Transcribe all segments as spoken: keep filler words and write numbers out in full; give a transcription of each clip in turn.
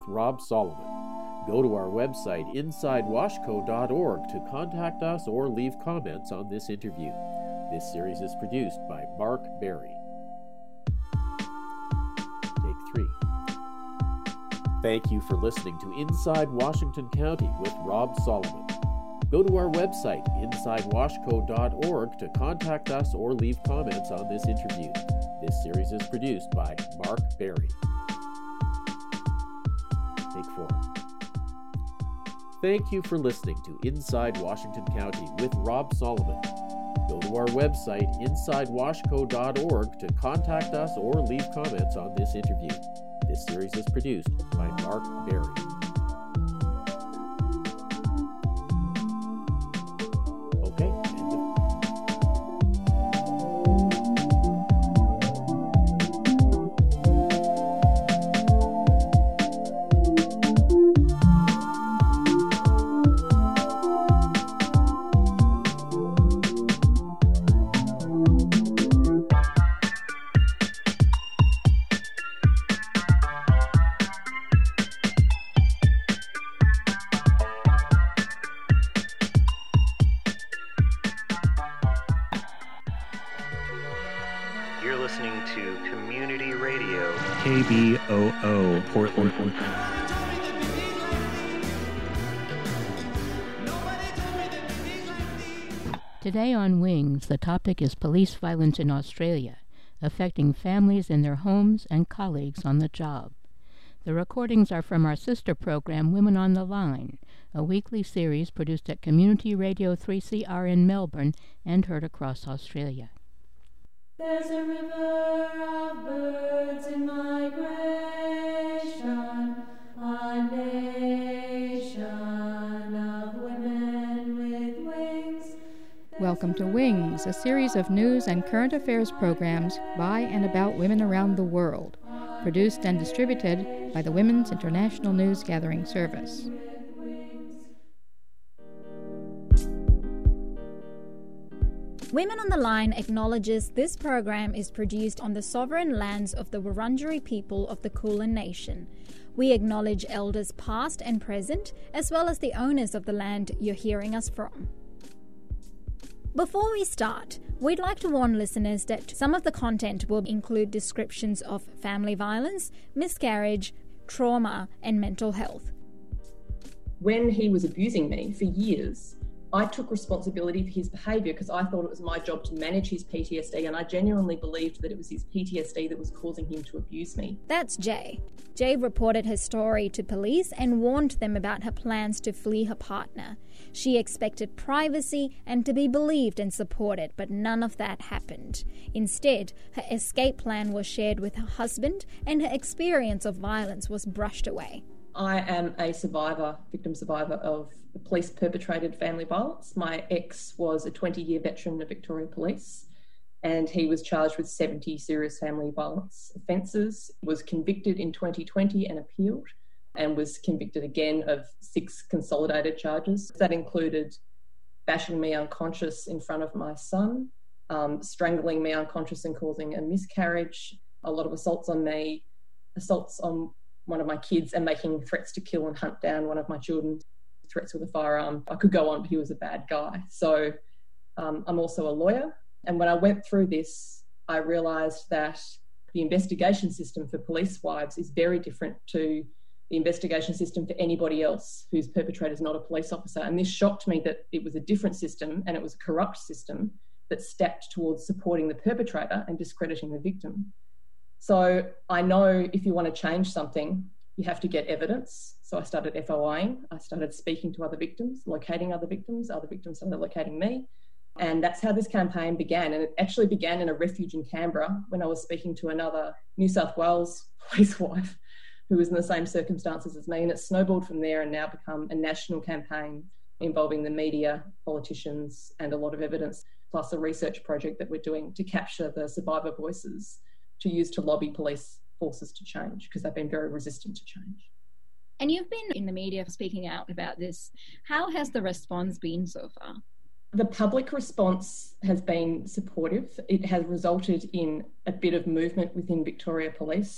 Rob Solomon. Go to our website inside washco dot org to contact us or leave comments on this interview. This series is produced by Mark Berry. Take three. Thank you for listening to Inside Washington County with Rob Solomon. Go to our website inside washco dot org to contact us or leave comments on this interview. This series is produced by Mark Berry. Take four. Thank you for listening to Inside Washington County with Rob Solomon. Go to our website inside washco dot org to contact us or leave comments on this interview. This series is produced by Mark Berry. You're listening to Community Radio. K B O O, Portland. Today on Wings, the topic is police violence in Australia, affecting families in their homes and colleagues on the job. The recordings are from our sister program, Women on the Line, a weekly series produced at Community Radio three C R in Melbourne and heard across Australia. There's a river of birds in migration, a nation of women with wings. Welcome to Wings, a series of news and current affairs programs by and about women around the world, produced and distributed by the Women's International News Gathering Service. Women on the Line acknowledges this program is produced on the sovereign lands of the Wurundjeri people of the Kulin Nation. We acknowledge elders past and present, as well as the owners of the land you're hearing us from. Before we start, we'd like to warn listeners that some of the content will include descriptions of family violence, miscarriage, trauma, and mental health. When he was abusing me for years, I took responsibility for his behaviour because I thought it was my job to manage his P T S D, and I genuinely believed that it was his P T S D that was causing him to abuse me. That's Jay. Jay reported her story to police and warned them about her plans to flee her partner. She expected privacy and to be believed and supported, but none of that happened. Instead, her escape plan was shared with her husband, and her experience of violence was brushed away. I am a survivor, victim survivor of police-perpetrated family violence. My ex was a twenty-year veteran of Victoria Police, and he was charged with seventy serious family violence offences, was convicted in twenty twenty and appealed, and was convicted again of six consolidated charges. That included bashing me unconscious in front of my son, um, strangling me unconscious and causing a miscarriage, a lot of assaults on me, assaults on one of my kids, and making threats to kill and hunt down one of my children, threats with a firearm. I could go on, but he was a bad guy. So um, I'm also a lawyer. And when I went through this, I realised that the investigation system for police wives is very different to the investigation system for anybody else whose perpetrator is not a police officer. And this shocked me that it was a different system, and it was a corrupt system that stacked towards supporting the perpetrator and discrediting the victim. So I know if you want to change something, you have to get evidence. So I started F O I'ing. I started speaking to other victims, locating other victims. Other victims started locating me. And that's how this campaign began. And it actually began in a refuge in Canberra when I was speaking to another New South Wales police wife who was in the same circumstances as me. And it snowballed from there and now become a national campaign involving the media, politicians, and a lot of evidence, plus a research project that we're doing to capture the survivor voices to use to lobby police forces to change, because they've been very resistant to change. And you've been in the media speaking out about this. How has the response been so far? The public response has been supportive. It has resulted in a bit of movement within Victoria Police.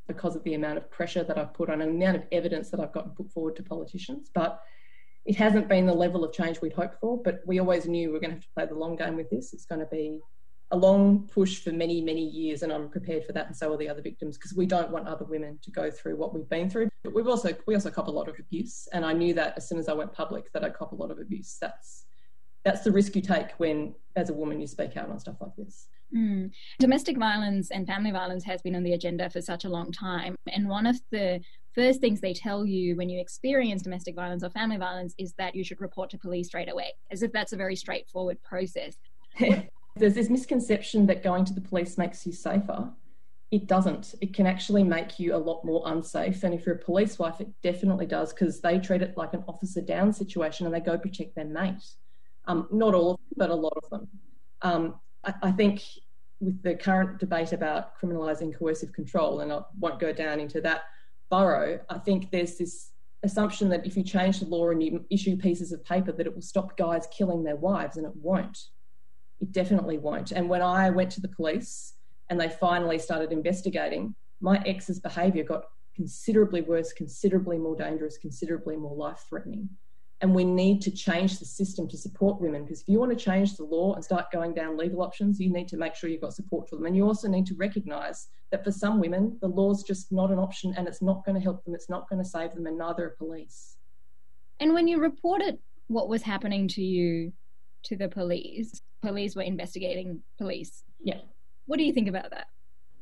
because of the amount of pressure that I've put on and the amount of evidence that I've gotten put forward to politicians. But it hasn't been the level of change we'd hoped for, but we always knew we were going to have to play the long game with this. It's going to be a long push for many, many years, and I'm prepared for that, and so are the other victims, because we don't want other women to go through what we've been through. But we've also we also cop a lot of abuse, and I knew that as soon as I went public that I'd cop a lot of abuse. That's that's the risk you take when, as a woman, you speak out on stuff like this. Mm. Domestic violence and family violence has been on the agenda for such a long time, and one of the first things they tell you when you experience domestic violence or family violence is that you should report to police straight away, as if that's a very straightforward process. There's this misconception that going to the police makes you safer. It doesn't. It can actually make you a lot more unsafe. And if you're a police wife, it definitely does, because they treat it like an officer down situation and they go protect their mate. Um, not all of them, but a lot of them. Um, I, I think with the current debate about criminalising coercive control, and I won't go down into that burrow, I think there's this assumption that if you change the law and you issue pieces of paper that it will stop guys killing their wives, and it won't. It definitely won't. And when I went to the police and they finally started investigating, my ex's behaviour got considerably worse, considerably more dangerous, considerably more life-threatening. And we need to change the system to support women, because if you want to change the law and start going down legal options, you need to make sure you've got support for them. And you also need to recognise that for some women, the law's just not an option, and it's not going to help them, it's not going to save them, and neither are police. And when you reported what was happening to you to the police, police were investigating police. Yeah. What do you think about that?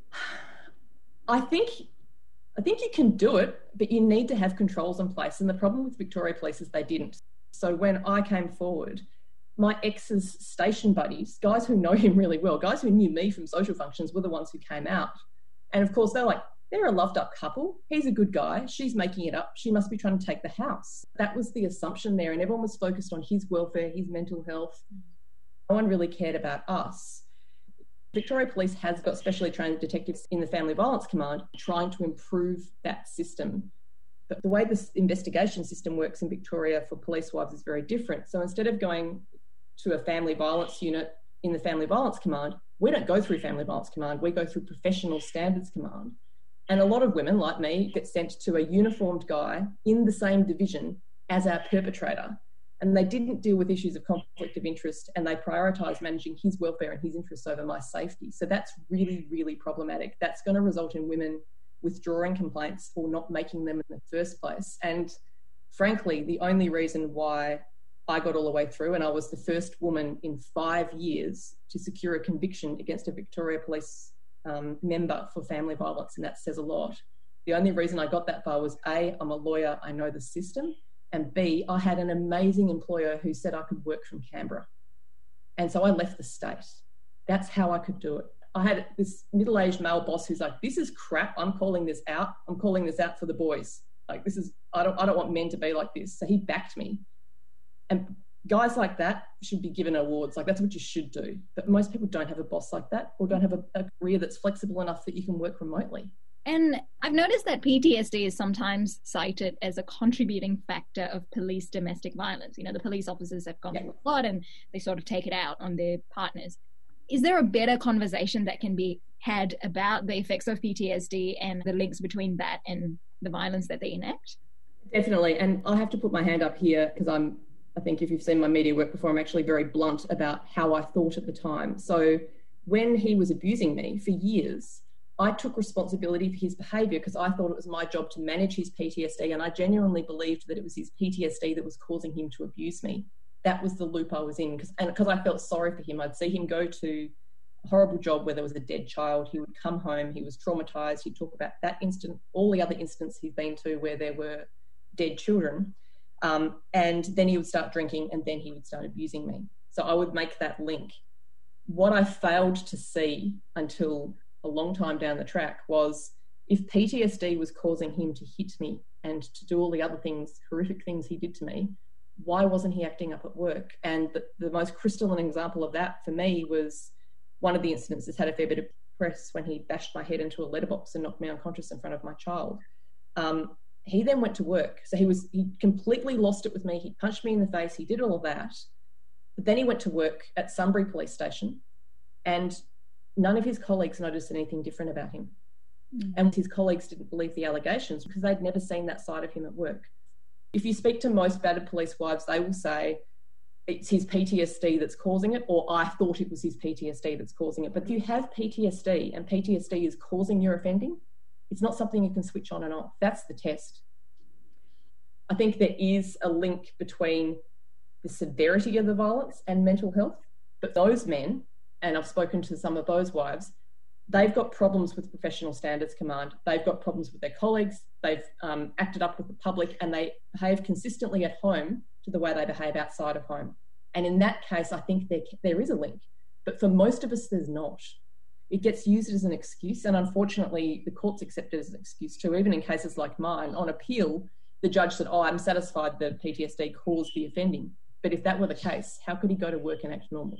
I think I think you can do it, but you need to have controls in place. And the problem with Victoria Police is they didn't. So when I came forward, my ex's station buddies, guys who know him really well, guys who knew me from social functions, were the ones who came out. And of course, they're like, they're a loved up couple. He's a good guy. She's making it up. She must be trying to take the house. That was the assumption there. And everyone was focused on his welfare, his mental health. No one really cared about us. Victoria Police has got specially trained detectives in the Family Violence Command trying to improve that system. But the way this investigation system works in Victoria for police wives is very different. So instead of going to a family violence unit in the Family Violence Command, we don't go through Family Violence Command, we go through Professional Standards Command. And a lot of women, like me, get sent to a uniformed guy in the same division as our perpetrator. And they didn't deal with issues of conflict of interest, and they prioritised managing his welfare and his interests over my safety. So that's really, really problematic. That's going to result in women withdrawing complaints or not making them in the first place. And frankly, the only reason why I got all the way through, and I was the first woman in five years to secure a conviction against a Victoria Police um, member for family violence, and that says a lot. The only reason I got that far was A, I'm a lawyer, I know the system, and B, I had an amazing employer who said I could work from Canberra. And so I left the state. That's how I could do it. I had this middle-aged male boss who's like, this is crap, I'm calling this out. I'm calling this out for the boys. Like, this is, I don't, I don't want men to be like this. So he backed me. And guys like that should be given awards. Like, that's what you should do. But most people don't have a boss like that, or don't have a, a career that's flexible enough that you can work remotely. And I've noticed that P T S D is sometimes cited as a contributing factor of police domestic violence. You know, the police officers have gone through a lot and they sort of take it out on their partners. Is there a better conversation that can be had about the effects of P T S D and the links between that and the violence that they enact? Definitely. And I have to put my hand up here because I'm, I think if you've seen my media work before, I'm actually very blunt about how I thought at the time. So when he was abusing me for years, I took responsibility for his behaviour because I thought it was my job to manage his P T S D, and I genuinely believed that it was his P T S D that was causing him to abuse me. That was the loop I was in, cause, and because I felt sorry for him. I'd see him go to a horrible job where there was a dead child. He would come home, he was traumatised, he'd talk about that incident, all the other incidents he'd been to where there were dead children, um, and then he would start drinking, and then he would start abusing me. So I would make that link. What I failed to see until a long time down the track was if P T S D was causing him to hit me and to do all the other things, horrific things he did to me, why wasn't he acting up at work? And the, the most crystalline example of that for me was one of the incidents that's had a fair bit of press when he bashed my head into a letterbox and knocked me unconscious in front of my child. Um, he then went to work. So he was he completely lost it with me. He punched me in the face. He did all of that. But then he went to work at Sunbury Police Station, and none of his colleagues noticed anything different about him. Mm. And his colleagues didn't believe the allegations because they'd never seen that side of him at work. If you speak to most battered police wives, they will say it's his P T S D that's causing it, or I thought it was his P T S D that's causing it. But if you have P T S D and P T S D is causing your offending, it's not something you can switch on and off. That's the test. I think there is a link between the severity of the violence and mental health, but those men, and I've spoken to some of those wives, they've got problems with Professional Standards Command. They've got problems with their colleagues. They've um, acted up with the public, and they behave consistently at home to the way they behave outside of home. And in that case, I think there, there is a link. But for most of us, there's not. It gets used as an excuse, and unfortunately, the courts accept it as an excuse too. Even in cases like mine, on appeal, the judge said, oh, I'm satisfied the P T S D caused the offending. But if that were the case, how could he go to work and act normal?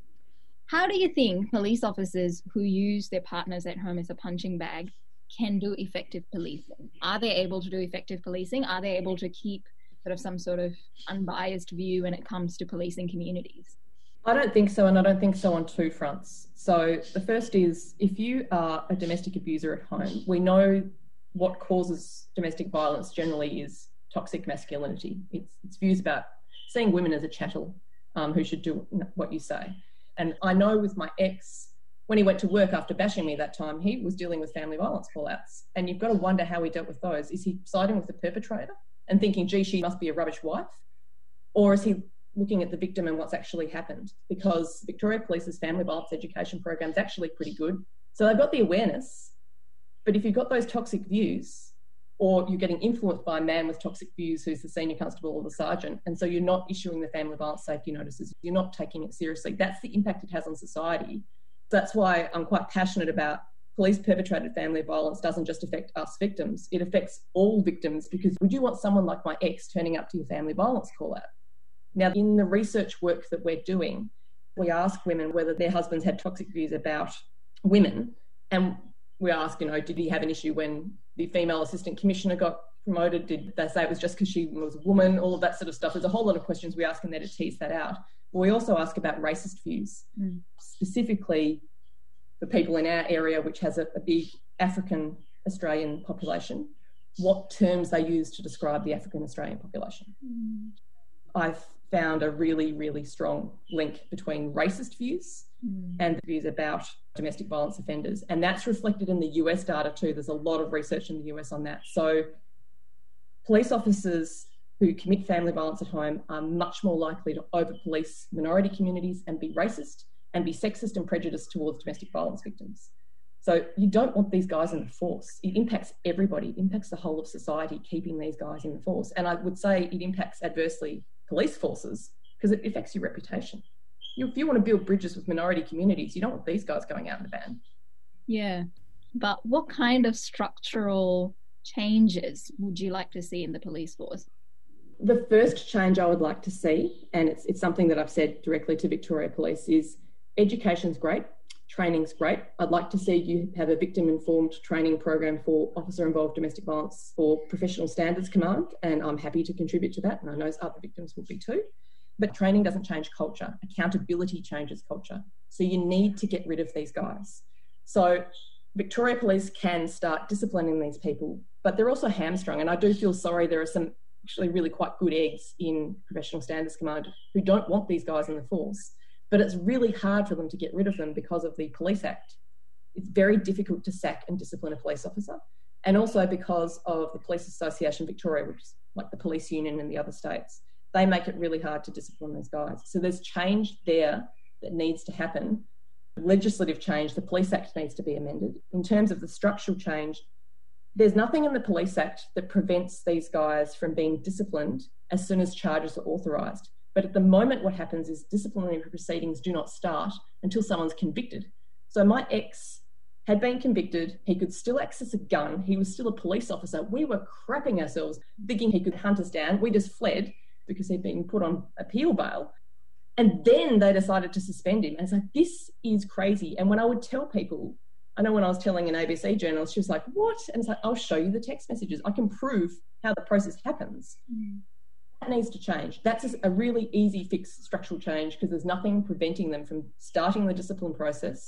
How do you think police officers who use their partners at home as a punching bag can do effective policing? Are they able to do effective policing? Are they able to keep sort of some sort of unbiased view when it comes to policing communities? I don't think so, and I don't think so on two fronts. So the first is, if you are a domestic abuser at home, we know what causes domestic violence generally is toxic masculinity. It's, it's views about seeing women as a chattel um, who should do what you say. And I know with my ex, when he went to work after bashing me that time, he was dealing with family violence call-outs. And you've got to wonder how he dealt with those. Is he siding with the perpetrator and thinking, gee, she must be a rubbish wife? Or is he looking at the victim and what's actually happened? Because Victoria Police's family violence education program is actually pretty good. So they've got the awareness. But if you've got those toxic views, or you're getting influenced by a man with toxic views who's the senior constable or the sergeant, and so you're not issuing the family violence safety notices, you're not taking it seriously, that's the impact it has on society. That's why I'm quite passionate about police perpetrated family violence doesn't just affect us victims, it affects all victims, because would you want someone like my ex turning up to your family violence call out? Now, in the research work that we're doing, we ask women whether their husbands had toxic views about women, and we ask, you know, did he have an issue when the female assistant commissioner got promoted? Did they say it was just because she was a woman? All of that sort of stuff. There's a whole lot of questions we ask in there to tease that out. But we also ask about racist views, mm. specifically the people in our area, which has a, a big African Australian population, what terms they use to describe the African Australian population. Mm. I've found a really, really strong link between racist views mm. and views about domestic violence offenders. And that's reflected in the U S data too. There's a lot of research in the U S on that. So police officers who commit family violence at home are much more likely to over-police minority communities and be racist and be sexist and prejudiced towards domestic violence victims. So you don't want these guys in the force. It impacts everybody. It impacts the whole of society, keeping these guys in the force. And I would say it impacts adversely police forces because it affects your reputation. You, if you want to build bridges with minority communities, you don't want these guys going out in the van. Yeah. But what kind of structural changes would you like to see in the police force? The first change I would like to see, and it's, it's something that I've said directly to Victoria Police, is education's great, training's great. I'd like to see you have a victim-informed training program for officer-involved domestic violence for Professional Standards Command, and I'm happy to contribute to that, and I know other victims will be too. But training doesn't change culture. Accountability changes culture. So you need to get rid of these guys. So Victoria Police can start disciplining these people, but they're also hamstrung, and I do feel sorry there are some actually really quite good eggs in Professional Standards Command who don't want these guys in the force. But it's really hard for them to get rid of them because of the Police Act. It's very difficult to sack and discipline a police officer. And also because of the Police Association Victoria, which is like the police union in the other states, they make it really hard to discipline those guys. So there's change there that needs to happen. Legislative change, the Police Act needs to be amended. In terms of the structural change, there's nothing in the Police Act that prevents these guys from being disciplined as soon as charges are authorised. But at the moment, what happens is disciplinary proceedings do not start until someone's convicted. So my ex had been convicted. He could still access a gun. He was still a police officer. We were crapping ourselves, thinking he could hunt us down. We just fled because he'd been put on appeal bail. And then they decided to suspend him. And it's like, this is crazy. And when I would tell people, I know when I was telling an A B C journalist, she was like, what? And it's like, I'll show you the text messages. I can prove how the process happens. Mm. That needs to change. That's a really easy fix, structural change, because there's nothing preventing them from starting the discipline process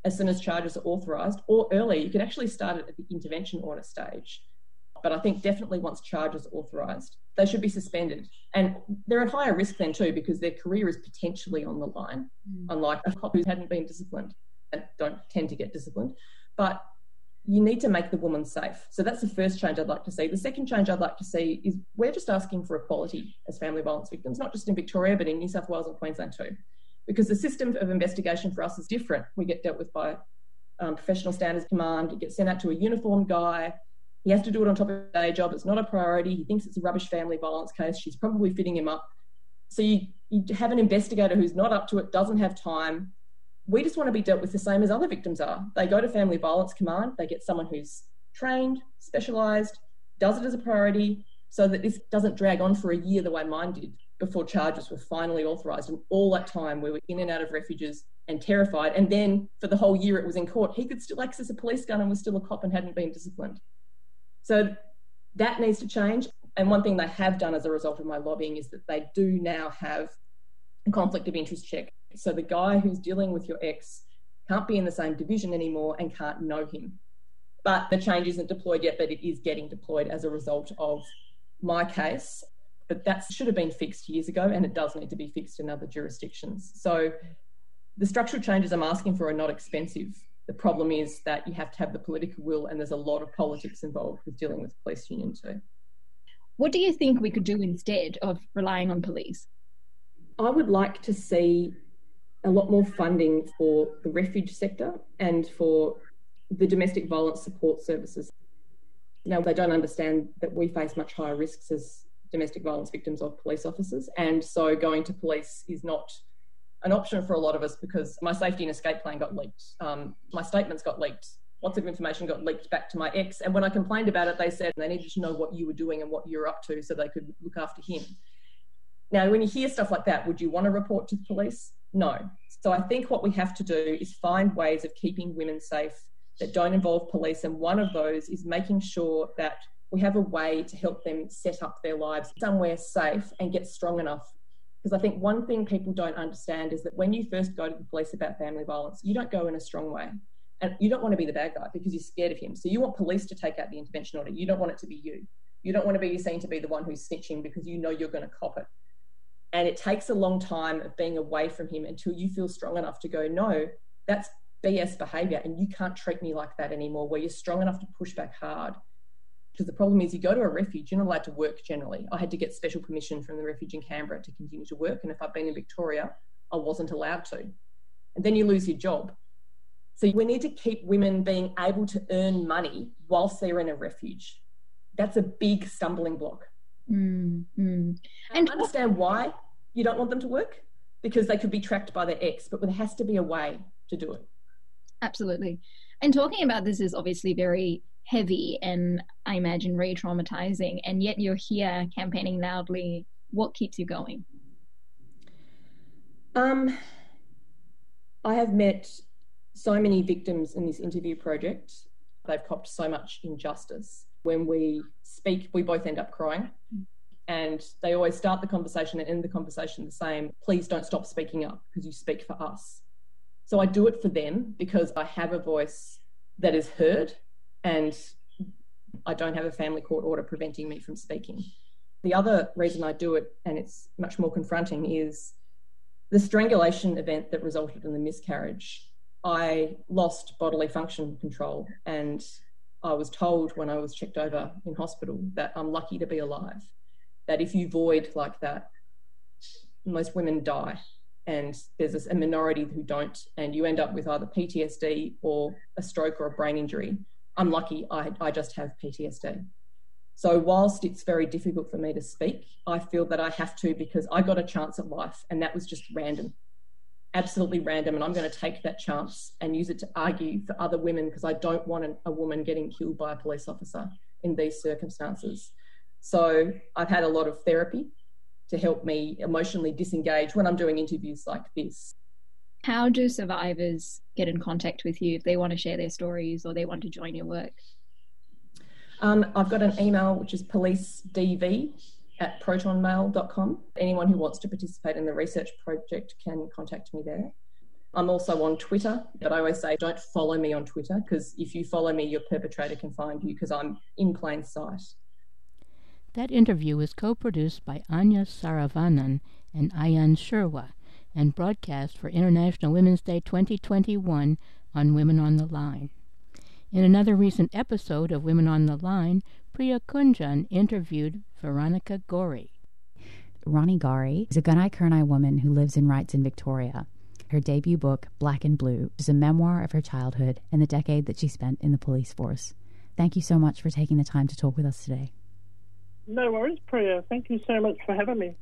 as soon as charges are authorised, or earlier. You could actually start it at the intervention order stage. But I think definitely once charges are authorised, they should be suspended. And they're at higher risk then too, because their career is potentially on the line, mm. unlike a cop who hadn't been disciplined and don't tend to get disciplined. But you need to make the woman safe. So that's the first change I'd like to see. The second change I'd like to see is we're just asking for equality as family violence victims, not just in Victoria, but in New South Wales and Queensland too. Because the system of investigation for us is different. We get dealt with by um, professional standards command. It gets sent out to a uniformed guy. He has to do it on top of his day job. It's not a priority. He thinks it's a rubbish family violence case. She's probably fitting him up. So you, you have an investigator who's not up to it, doesn't have time. We just want to be dealt with the same as other victims are. They go to Family Violence Command. They get someone who's trained, specialised, does it as a priority so that this doesn't drag on for a year the way mine did before charges were finally authorised. And all that time we were in and out of refuges and terrified. And then for the whole year it was in court, he could still access a police gun and was still a cop and hadn't been disciplined. So that needs to change. And one thing they have done as a result of my lobbying is that they do now have a conflict of interest check. So the guy who's dealing with your ex can't be in the same division anymore and can't know him. But the change isn't deployed yet, but it is getting deployed as a result of my case. But that should have been fixed years ago, and it does need to be fixed in other jurisdictions. So the structural changes I'm asking for are not expensive. The problem is that you have to have the political will, and there's a lot of politics involved with dealing with the police union too. What do you think we could do instead of relying on police? I would like to see a lot more funding for the refuge sector and for the domestic violence support services. Now, they don't understand that we face much higher risks as domestic violence victims of police officers, and so going to police is not an option for a lot of us because my safety and escape plan got leaked. Um, my statements got leaked. Lots of information got leaked back to my ex, and when I complained about it, they said they needed to know what you were doing and what you were up to so they could look after him. Now, when you hear stuff like that, would you want to report to the police? No. So I think what we have to do is find ways of keeping women safe that don't involve police, and one of those is making sure that we have a way to help them set up their lives somewhere safe and get strong enough. Because I think one thing people don't understand is that when you first go to the police about family violence, you don't go in a strong way. And you don't want to be the bad guy because you're scared of him. So you want police to take out the intervention order. You don't want it to be you. You don't want to be seen to be the one who's snitching because you know you're going to cop it. And it takes a long time of being away from him until you feel strong enough to go, no, that's B S behaviour and you can't treat me like that anymore, where you're strong enough to push back hard. Because the problem is you go to a refuge, you're not allowed to work generally. I had to get special permission from the refuge in Canberra to continue to work. And if I'd been in Victoria, I wasn't allowed to. And then you lose your job. So we need to keep women being able to earn money whilst they're in a refuge. That's a big stumbling block. Mm, mm. And I understand why you don't want them to work, because they could be tracked by their ex, but there has to be a way to do it. Absolutely. And talking about this is obviously very heavy and I imagine re-traumatizing, and yet you're here campaigning loudly. What keeps you going? Um, I have met so many victims in this interview project. They've copped so much injustice. When we speak, we both end up crying. And they always start the conversation and end the conversation the same. Please don't stop speaking up because you speak for us. So I do it for them because I have a voice that is heard and I don't have a family court order preventing me from speaking. The other reason I do it, and it's much more confronting, is the strangulation event that resulted in the miscarriage. I lost bodily function control, and I was told when I was checked over in hospital that I'm lucky to be alive, that if you void like that, most women die, and there's a minority who don't, and you end up with either P T S D or a stroke or a brain injury. I'm lucky I, I just have P T S D. So whilst it's very difficult for me to speak, I feel that I have to because I got a chance at life, and that was just random. Absolutely random, and I'm going to take that chance and use it to argue for other women because I don't want a, a woman getting killed by a police officer in these circumstances. So I've had a lot of therapy to help me emotionally disengage when I'm doing interviews like this. How do survivors get in contact with you if they want to share their stories or they want to join your work? Um, I've got an email which is policedv at protonmail dot com. Anyone who wants to participate in the research project can contact me there. I'm also on Twitter, but I always say don't follow me on Twitter, because if you follow me, your perpetrator can find you, because I'm in plain sight. That interview was co-produced by Anya Saravanan and Ayan Sherwa and broadcast for International Women's Day twenty twenty-one on Women on the Line. In another recent episode of Women on the Line, Priya Kunjan interviewed Veronica Gorey. Ronnie Gari is a Gunai Kurnai woman who lives and writes in Victoria. Her debut book, Black and Blue, is a memoir of her childhood and the decade that she spent in the police force. Thank you so much for taking the time to talk with us today. No worries, Priya. Thank you so much for having me.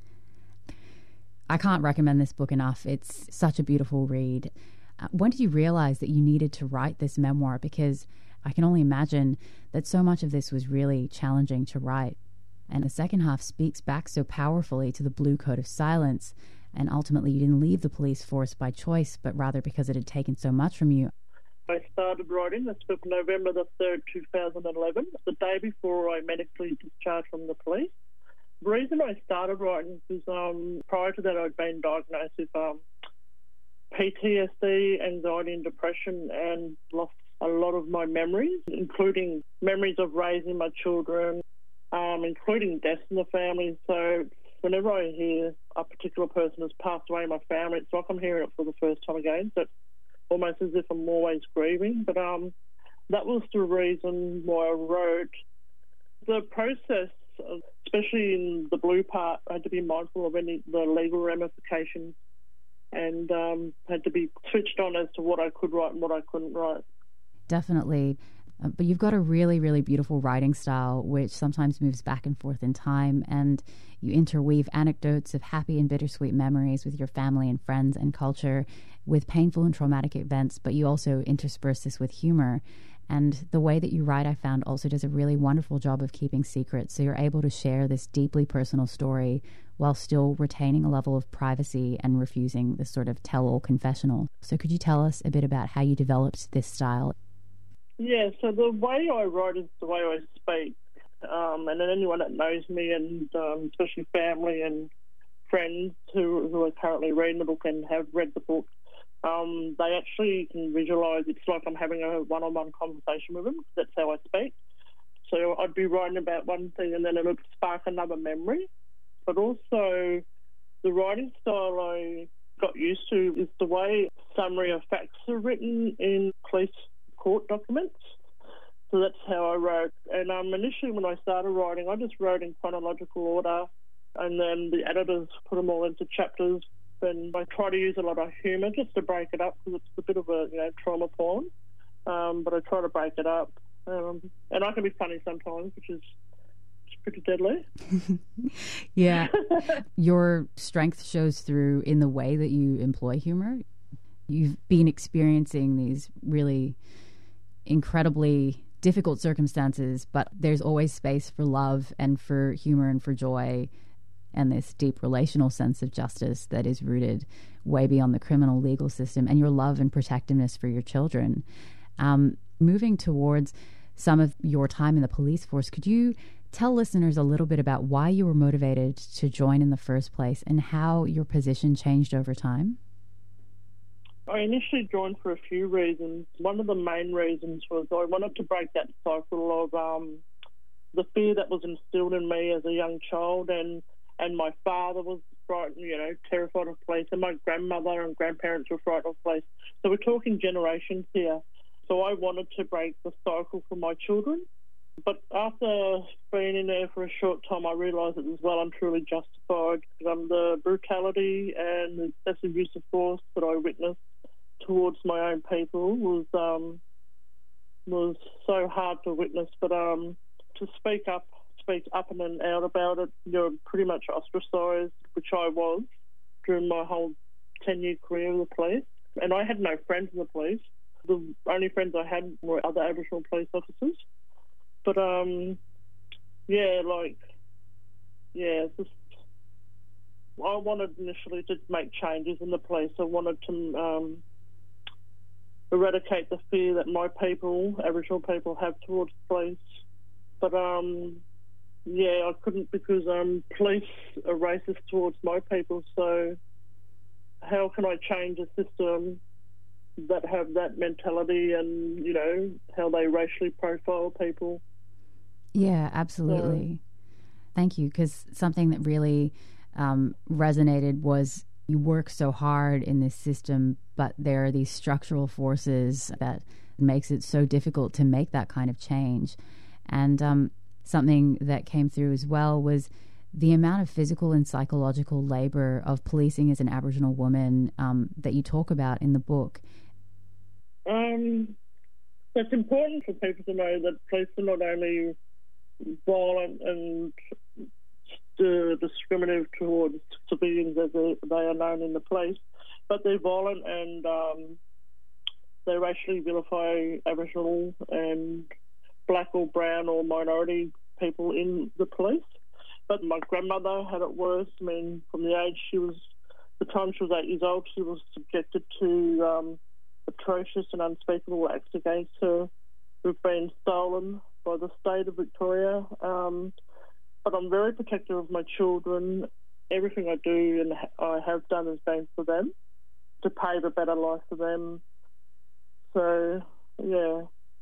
I can't recommend this book enough. It's such a beautiful read. Uh, when did you realize that you needed to write this memoir? Because I can only imagine that so much of this was really challenging to write. And the second half speaks back so powerfully to the Blue Code of Silence. And ultimately, you didn't leave the police force by choice, but rather because it had taken so much from you. I started writing this book November the third, two thousand eleven, the day before I medically discharged from the police. The reason I started writing is um, prior to that I'd been diagnosed with um, P T S D, anxiety and depression, and lost a lot of my memories, including memories of raising my children, um, including deaths in the family. So whenever I hear a particular person has passed away in my family, it's like I'm hearing it for the first time again. So it's almost as if I'm always grieving. But um, that was the reason why I wrote. The process, especially in the blue part, I had to be mindful of any the legal ramifications, and um, had to be switched on as to what I could write and what I couldn't write. Definitely. Uh, but you've got a really, really beautiful writing style, which sometimes moves back and forth in time, and you interweave anecdotes of happy and bittersweet memories with your family and friends and culture, with painful and traumatic events, but you also intersperse this with humor. And the way that you write, I found, also does a really wonderful job of keeping secrets. So you're able to share this deeply personal story while still retaining a level of privacy and refusing this sort of tell-all confessional. So could you tell us a bit about how you developed this style? Yeah, so the way I write is the way I speak. Um, and then anyone that knows me, and um, especially family and friends who, who are currently reading the book and have read the book, um, they actually can visualise it's like I'm having a one-on-one conversation with them. That's how I speak. So I'd be writing about one thing and then it would spark another memory. But also the writing style I got used to is the way summary of facts are written in police court documents. So that's how I wrote. And um, initially when I started writing, I just wrote in chronological order, and then the editors put them all into chapters. And I try to use a lot of humour just to break it up, because it's a bit of a you know trauma porn. Um, but I try to break it up. Um, and I can be funny sometimes, which is pretty deadly. Yeah. Your strength shows through in the way that you employ humour. You've been experiencing these really incredibly difficult circumstances, but there's always space for love and for humour and for joy, and this deep relational sense of justice that is rooted way beyond the criminal legal system, and your love and protectiveness for your children. Um, moving towards some of your time in the police force, could you tell listeners a little bit about why you were motivated to join in the first place and how your position changed over time? I initially joined for a few reasons. One of the main reasons was I wanted to break that cycle of um, the fear that was instilled in me as a young child, and and my father was frightened, you know, terrified of police, and my grandmother and grandparents were frightened of police. So we're talking generations here. So I wanted to break the cycle for my children. But after being in there for a short time, I realised it was well and truly justified. Um, the brutality and the excessive use of force that I witnessed towards my own people was um, was so hard to witness. But um, to speak up, speak up and out about it, you're pretty much ostracised, which I was during my whole ten-year career in the police. And I had no friends in the police. The only friends I had were other Aboriginal police officers. But, um, yeah, like, yeah, just, I wanted initially to make changes in the police. I wanted to um, eradicate the fear that my people, Aboriginal people, have towards police. But, um, yeah, I couldn't, because um, police are racist towards my people. So how can I change a system that have that mentality and, you know, how they racially profile people. Yeah, absolutely. So, thank you, because something that really um, resonated was you work so hard in this system, but there are these structural forces that makes it so difficult to make that kind of change. And um, something that came through as well was the amount of physical and psychological labor of policing as an Aboriginal woman um, that you talk about in the book. Um, it's important for people to know that police are not only violent and uh, discriminative towards civilians as they, they are known in the police, but they're violent and um, they racially vilify Aboriginal and black or brown or minority people in the police. But my grandmother had it worse. I mean, from the age she was, the time she was eight years old, she was subjected to um, atrocious and unspeakable acts against her who've been stolen by the state of Victoria. Um, but I'm very protective of my children. Everything I do and I have done has been for them, to pave a better life for them. So, yeah.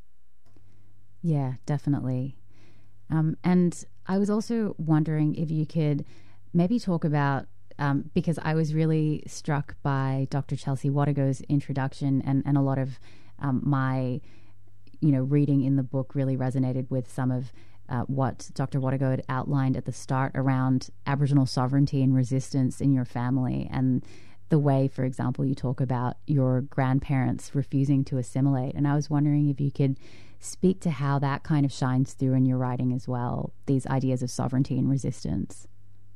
Yeah, definitely. Um, and I was also wondering if you could maybe talk about, um, because I was really struck by Doctor Chelsea Wadago's introduction, and, and a lot of um, my, you know, reading in the book really resonated with some of uh, what Doctor Wadago had outlined at the start around Aboriginal sovereignty and resistance in your family, and the way, for example, you talk about your grandparents refusing to assimilate. And I was wondering if you could speak to how that kind of shines through in your writing as well, these ideas of sovereignty and resistance.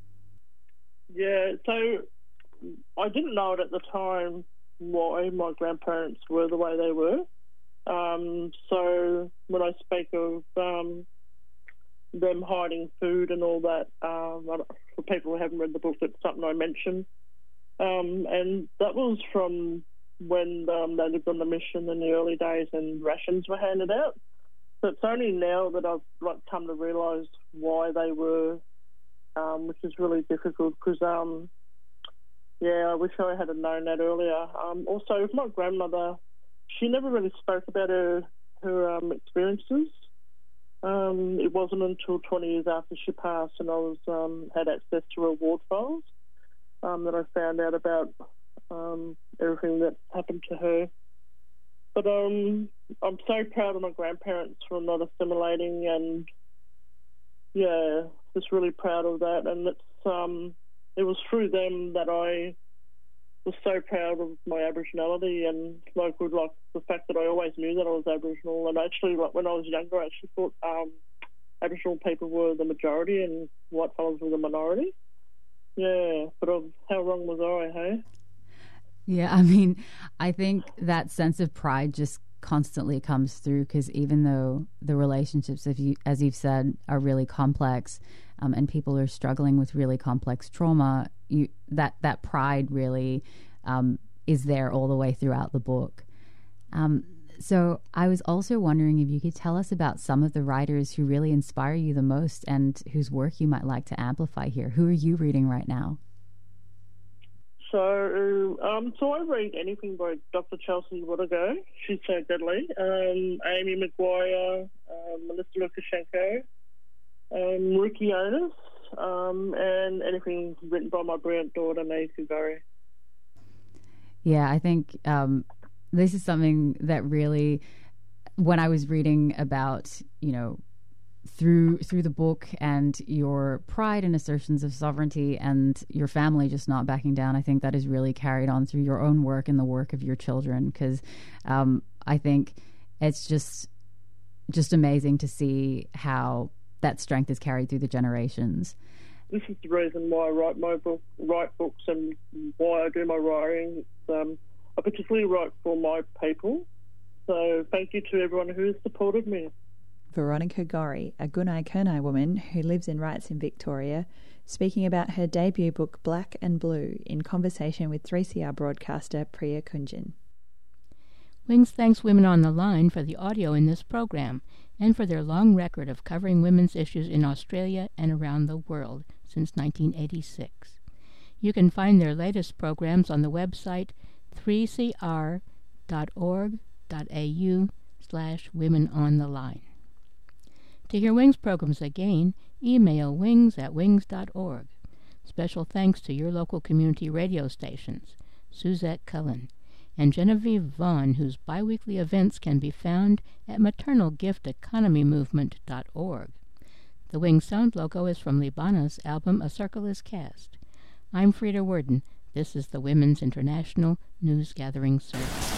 Yeah, so I didn't know it at the time why my grandparents were the way they were. Um, so when I speak of um, them hiding food and all that, um, for people who haven't read the book, that's something I mentioned. Um, and that was from when um, they lived on the mission in the early days and rations were handed out. So it's only now that I've like come to realise why they were, um, which is really difficult because, um, yeah, I wish I had known that earlier. Um, also, with my grandmother, she never really spoke about her, her um, experiences. Um, it wasn't until twenty years after she passed and I was um, had access to her ward files Um, that I found out about um, everything that happened to her. But um, I'm so proud of my grandparents for not assimilating, and yeah, just really proud of that. And it's um, it was through them that I was so proud of my Aboriginality, and like with like the fact that I always knew that I was Aboriginal. And actually, like when I was younger, I actually thought um, Aboriginal people were the majority and white fellas were the minority. Yeah, but how wrong was I, hey? Yeah, I mean, I think that sense of pride just constantly comes through because even though the relationships, if you, as you've said, are really complex um, and people are struggling with really complex trauma, you, that, that pride really um, is there all the way throughout the book. Um, so I was also wondering if you could tell us about some of the writers who really inspire you the most and whose work you might like to amplify here. Who are you reading right now? So, um, so I read anything by Doctor Chelsea Wadago. She's so deadly. Um, Amy Maguire, um, Melissa Lukashenko, um, Ricky Onus, um, and anything written by my brilliant daughter, Nate Kugari. Yeah, I think um, this is something that really, when I was reading about, you know, through through the book and your pride and assertions of sovereignty and your family just not backing down, I think that is really carried on through your own work and the work of your children, because um, I think it's just just amazing to see how that strength is carried through the generations. This is the reason why I write my book, write books, and why I do my writing. It's, um, I particularly write for my people. So thank you to everyone who has supported me. Veronica Gorry, a Gunai Kurnai woman who lives and writes in Victoria, speaking about her debut book Black and Blue in conversation with three C R broadcaster Priya Kunjan. Wings thanks Women on the Line for the audio in this program and for their long record of covering women's issues in Australia and around the world since nineteen eighty-six. You can find their latest programs on the website three c r www.wings.org.au slash women on the line. To hear Wings programs again, email wings at wings dot org. Special thanks to your local community radio stations, Suzette Cullen, and Genevieve Vaughn, whose biweekly events can be found at maternal gift economy movement dot org. The Wings sound logo is from Libana's album A Circle is Cast. I'm Frida Worden. This is the Women's International News Gathering Service.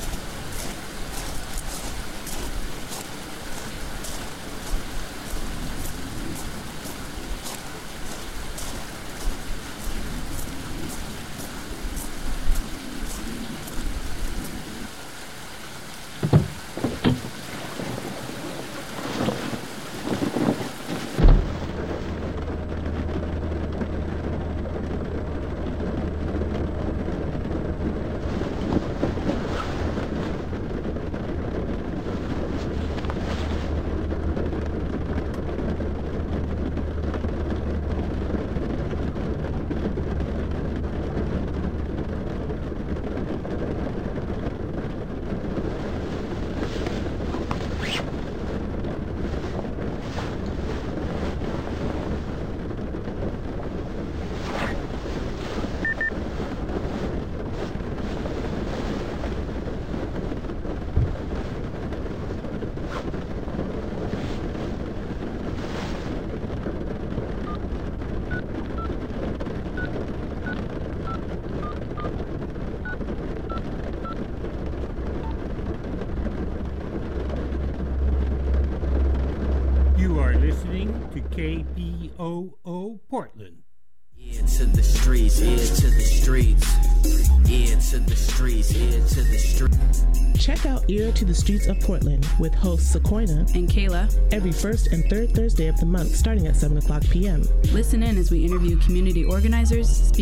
K B O O Portland. Ear to the streets, ear to the streets, ear to the streets, ear to the streets. Check out Ear to the Streets of Portland with hosts Sequoia and Kayla every first and third Thursday of the month starting at seven o'clock p.m. Listen in as we interview community organizers, speakers,